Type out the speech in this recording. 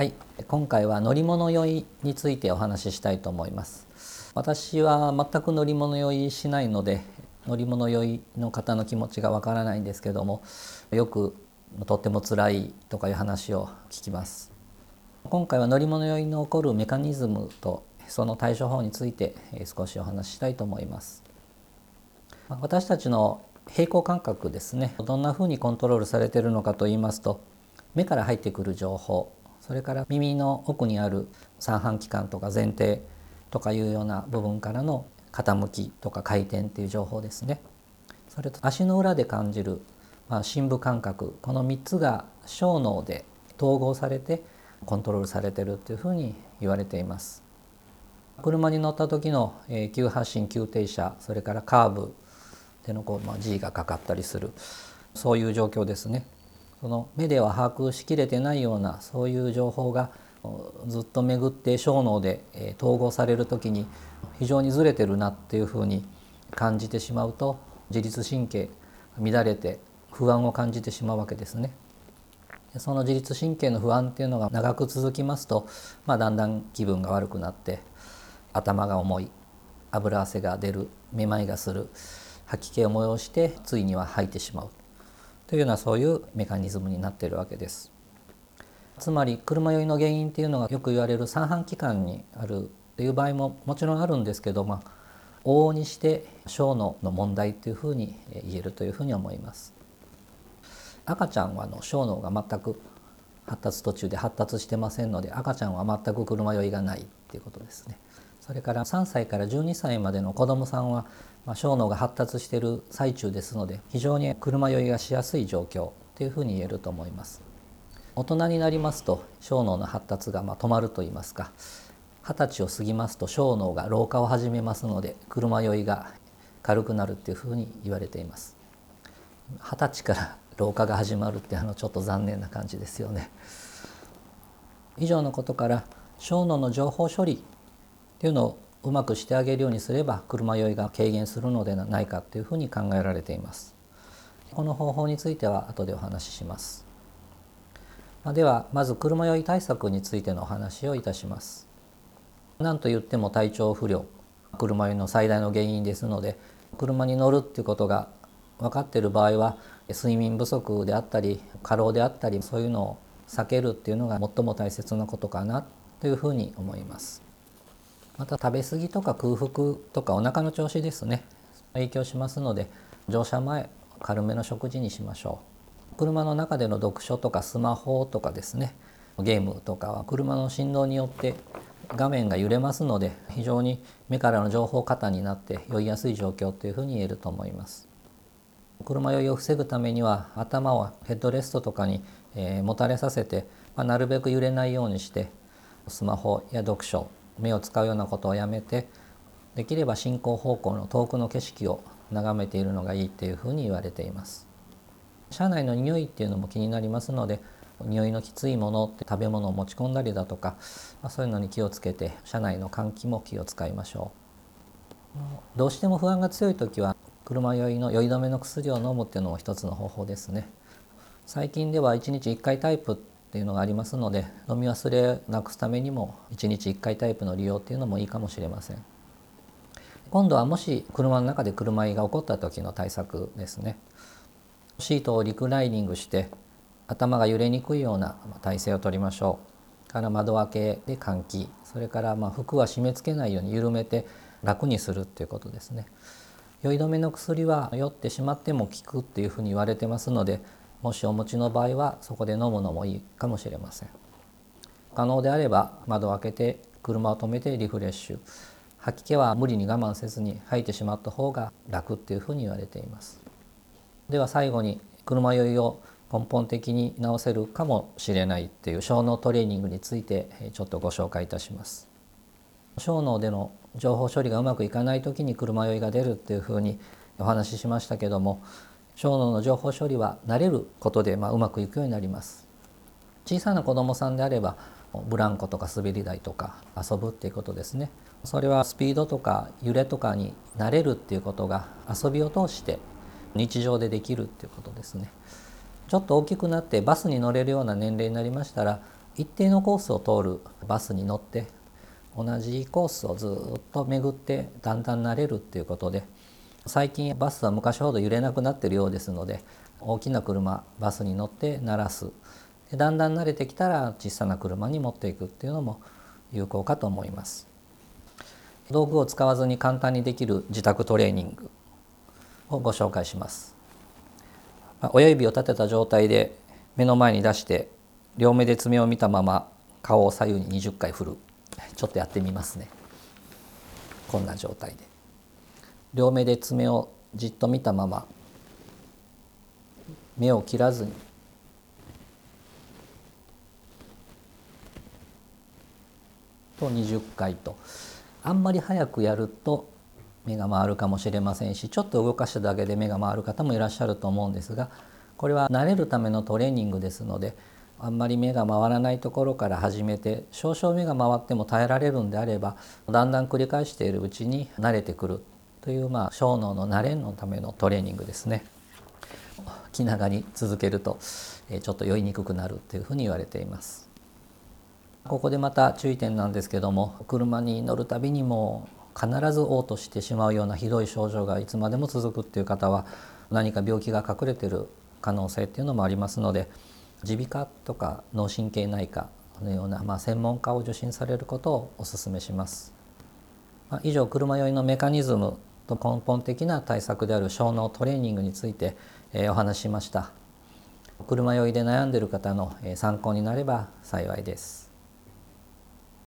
はい、今回は乗り物酔いについてお話ししたいと思います。私は全く乗り物酔いしないので、乗り物酔いの方の気持ちがわからないんですけども、よくとっても辛いとかいう話を聞きます。今回は乗り物酔いの起こるメカニズムとその対処法について少しお話ししたいと思います。私たちの平衡感覚ですね、どんなふうにコントロールされているのかといいますと、目から入ってくる情報、それから耳の奥にある三半規管とか前庭とかいうような部分からの傾きとか回転っていう情報ですね。それと足の裏で感じる、深部感覚、この3つが小脳で統合されてコントロールされているというふうに言われています。車に乗った時の急発進急停車、それからカーブでのG がかかったりする、そういう状況ですね。その目では把握しきれてないようなそういう情報がずっと巡って小脳で統合される時に非常にずれてるなっていうふうに感じてしまうと、自律神経乱れて不安を感じてしまうわけですね。その自律神経の不安っていうのが長く続きますと、だんだん気分が悪くなって頭が重い、脂汗が出る、めまいがする、吐き気を催してついには吐いてしまうというような、そういうメカニズムになっているわけです。つまり車酔いの原因っていうのがよく言われる三半規管にあるという場合ももちろんあるんですけど、往々にして小脳の問題というふうに言えるというふうに思います。赤ちゃんは小脳が全く発達途中で発達してませんので、赤ちゃんは全く車酔いがないっていうことですね。それから3歳から12歳までの子どもさんは小脳が発達している最中ですので、非常に車酔いがしやすい状況というふうに言えると思います。大人になりますと小脳の発達が止まるといいますか、20歳を過ぎますと小脳が老化を始めますので、車酔いが軽くなるっていうふうに言われています。20歳から老化が始まるってちょっと残念な感じですよね。以上のことから小脳の情報処理っていうのをうまくしてあげるようにすれば車酔いが軽減するのではないかというふうに考えられています。この方法については後でお話しします。ではまず車酔い対策についてのお話をいたします。何と言っても体調不良、車酔いの最大の原因ですので、車に乗るっていうことが分かっている場合は睡眠不足であったり過労であったり、そういうのを避けるっていうのが最も大切なことかなというふうに思います。また食べ過ぎとか空腹とかお腹の調子ですね、影響しますので、乗車前軽めの食事にしましょう。車の中での読書とかスマホとかですね、ゲームとかは車の振動によって画面が揺れますので、非常に目からの情報過多になって酔いやすい状況というふうに言えると思います。車酔いを防ぐためには頭をヘッドレストとかにもたれさせて、なるべく揺れないようにして、スマホや読書、目を使うようなことをやめて、できれば進行方向の遠くの景色を眺めているのがいいというふうに言われています。車内の匂いっていうのも気になりますので、匂いのきついものって食べ物を持ち込んだりだとか、そういうのに気をつけて車内の換気も気を使いましょう。どうしても不安が強い時は車酔いの酔い止めの薬を飲むっていうのも一つの方法ですね。最近では1日1回タイプっていうのがありますので、飲み忘れをなくすためにも1日1回タイプの利用っていうのもいいかもしれません。今度はもし車の中で車酔いが起こった時の対策ですね。シートをリクライニングして頭が揺れにくいような体勢をとりましょう。から窓開けで換気、それから服は締め付けないように緩めて楽にするっていうことですね。酔い止めの薬は酔ってしまっても効くっていうふうに言われてますので、もしお持ちの場合はそこで飲むのもいいかもしれません。可能であれば窓を開けて車を止めてリフレッシュ、吐き気は無理に我慢せずに吐いてしまった方が楽っていうふうに言われています。では最後に車酔いを根本的に治せるかもしれないっていう小脳トレーニングについてちょっとご紹介いたします。小脳での情報処理がうまくいかない時に車酔いが出るっていうふうにお話ししましたけども、小脳の情報処理は慣れることでうまくいくようになります。小さな子どもさんであればブランコとか滑り台とか遊ぶっていうことですね。それはスピードとか揺れとかに慣れるっていうことが遊びを通して日常でできるっていうことですね。ちょっと大きくなってバスに乗れるような年齢になりましたら、 一定のコースを通るバスに乗って同じコースをずっと巡ってだんだん慣れるっていうことで、最近バスは昔ほど揺れなくなっているようですので、大きな車バスに乗って慣らす、でだんだん慣れてきたら小さな車に持っていくっていうのも有効かと思います。道具を使わずに簡単にできる自宅トレーニングをご紹介します。親指を立てた状態で目の前に出して両目で爪を見たまま顔を左右に20回振る。ちょっとやってみますね。こんな状態で両目で爪をじっと見たまま目を切らずにと20回と、あんまり早くやると目が回るかもしれませんし、ちょっと動かしただけで目が回る方もいらっしゃると思うんですが、これは慣れるためのトレーニングですので、あんまり目が回らないところから始めて、少々目が回っても耐えられるんであれば、だんだん繰り返しているうちに慣れてくるという、小脳の慣れのためのトレーニングですね。気長に続けるとちょっと酔いにくくなるというふうに言われています。ここでまた注意点なんですけども、車に乗るたびにも必ず嘔吐してしまうようなひどい症状がいつまでも続くっていう方は、何か病気が隠れている可能性っていうのもありますので、耳鼻科とか脳神経内科のような、専門家を受診されることをお勧めします。以上、車酔いのメカニズムと根本的な対策である小脳トレーニングについてお話ししました。車酔いで悩んでいる方の参考になれば幸いです。